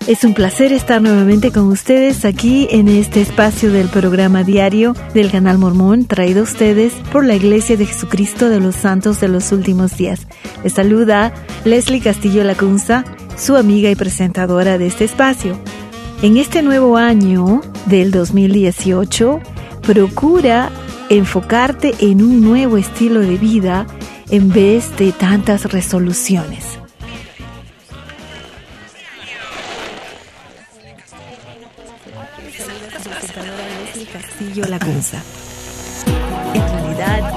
Es un placer estar nuevamente con ustedes aquí en este espacio del programa diario del Canal Mormón, traído a ustedes por la Iglesia de Jesucristo de los Santos de los Últimos Días. Les saluda Leslie Castillo Lacunza, su amiga y presentadora de este espacio. En este nuevo año del 2018, procura enfocarte en un nuevo estilo de vida en vez de tantas resoluciones. Castillo Lacunza. En realidad,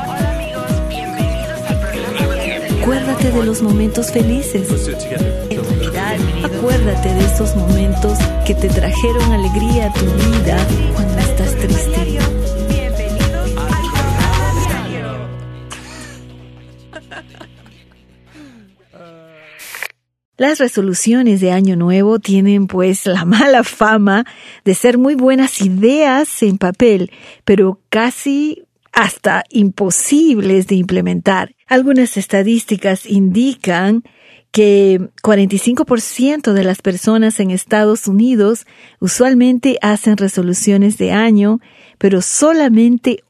acuérdate de los momentos felices. En realidad, acuérdate de esos momentos que te trajeron alegría a tu vida cuando estás triste. Las resoluciones de Año Nuevo tienen pues la mala fama de ser muy buenas ideas en papel, pero casi hasta imposibles de implementar. Algunas estadísticas indican que 45% de las personas en Estados Unidos usualmente hacen resoluciones de año, pero solamente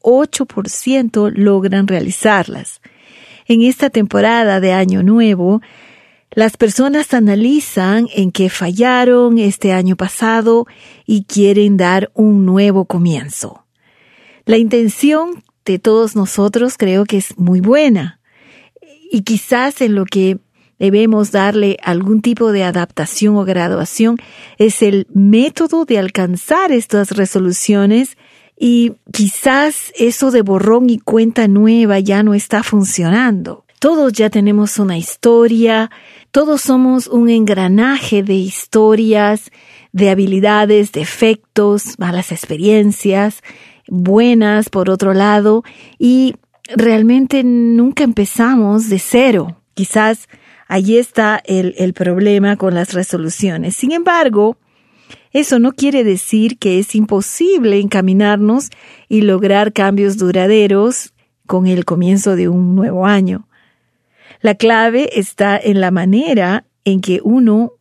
8% logran realizarlas. En esta temporada de Año Nuevo, las personas analizan en qué fallaron este año pasado y quieren dar un nuevo comienzo. La intención de todos nosotros creo que es muy buena y quizás en lo que debemos darle algún tipo de adaptación o graduación es el método de alcanzar estas resoluciones y quizás eso de borrón y cuenta nueva ya no está funcionando. Todos ya tenemos una historia, todos somos un engranaje de historias, de habilidades, defectos, malas experiencias, buenas por otro lado, y realmente nunca empezamos de cero. Quizás allí está el problema con las resoluciones. Sin embargo, eso no quiere decir que es imposible encaminarnos y lograr cambios duraderos con el comienzo de un nuevo año. La clave está en la manera en que uno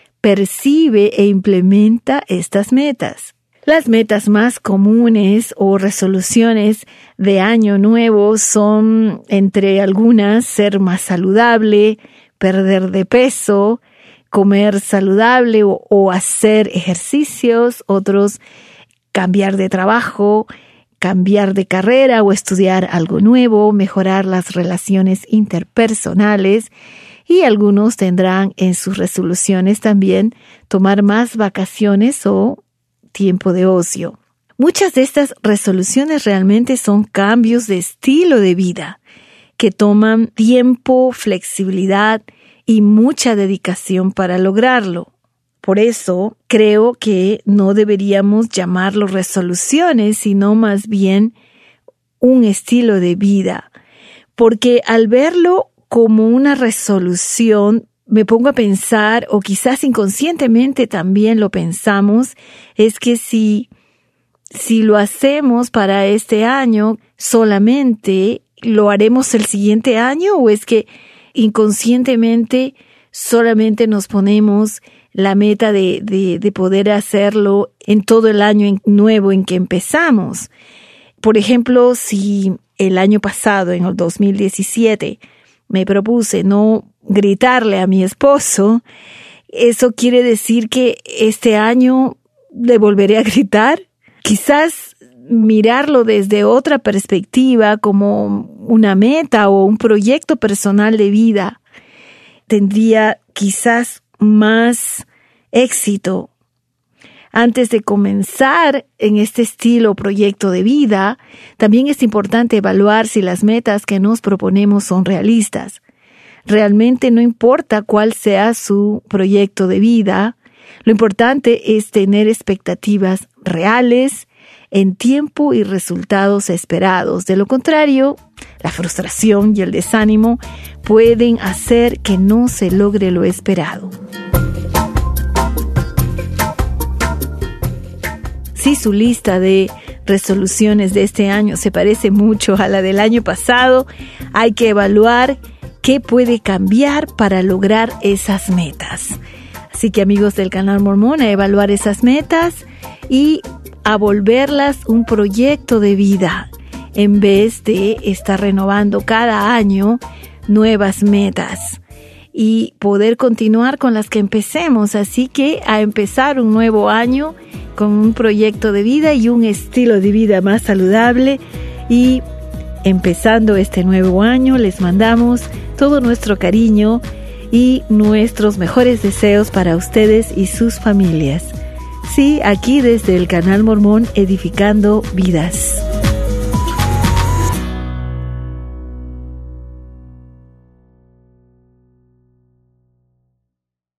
percibe e implementa estas metas. Las metas más comunes o resoluciones de año nuevo son, entre algunas, ser más saludable, perder de peso, comer saludable o hacer ejercicios, otros cambiar de trabajo, cambiar de carrera o estudiar algo nuevo, mejorar las relaciones interpersonales y algunos tendrán en sus resoluciones también tomar más vacaciones o tiempo de ocio. Muchas de estas resoluciones realmente son cambios de estilo de vida que toman tiempo, flexibilidad y mucha dedicación para lograrlo. Por eso, creo que no deberíamos llamarlo resoluciones, sino más bien un estilo de vida. Porque al verlo como una resolución, me pongo a pensar, o quizás inconscientemente también lo pensamos, es que si lo hacemos para este año, solamente lo haremos el siguiente año, o es que inconscientemente solamente nos ponemos la meta de poder hacerlo en todo el año nuevo en que empezamos. Por ejemplo, si el año pasado, en el 2017, me propuse no gritarle a mi esposo, eso quiere decir que este año le volveré a gritar. Quizás mirarlo desde otra perspectiva, como una meta o un proyecto personal de vida, tendría quizás más éxito. Antes de comenzar en este estilo o proyecto de vida, también es importante evaluar si las metas que nos proponemos son realistas. Realmente no importa cuál sea su proyecto de vida, lo importante es tener expectativas reales en tiempo y resultados esperados. De lo contrario, la frustración y el desánimo pueden hacer que no se logre lo esperado. Si su lista de resoluciones de este año se parece mucho a la del año pasado, hay que evaluar qué puede cambiar para lograr esas metas. Así que amigos del Canal Mormón, a evaluar esas metas y a volverlas un proyecto de vida en vez de estar renovando cada año nuevas metas y poder continuar con las que empecemos. Así que a empezar un nuevo año con un proyecto de vida y un estilo de vida más saludable. Y empezando este nuevo año, les mandamos todo nuestro cariño y nuestros mejores deseos para ustedes y sus familias. Sí, aquí desde el Canal Mormón, edificando vidas.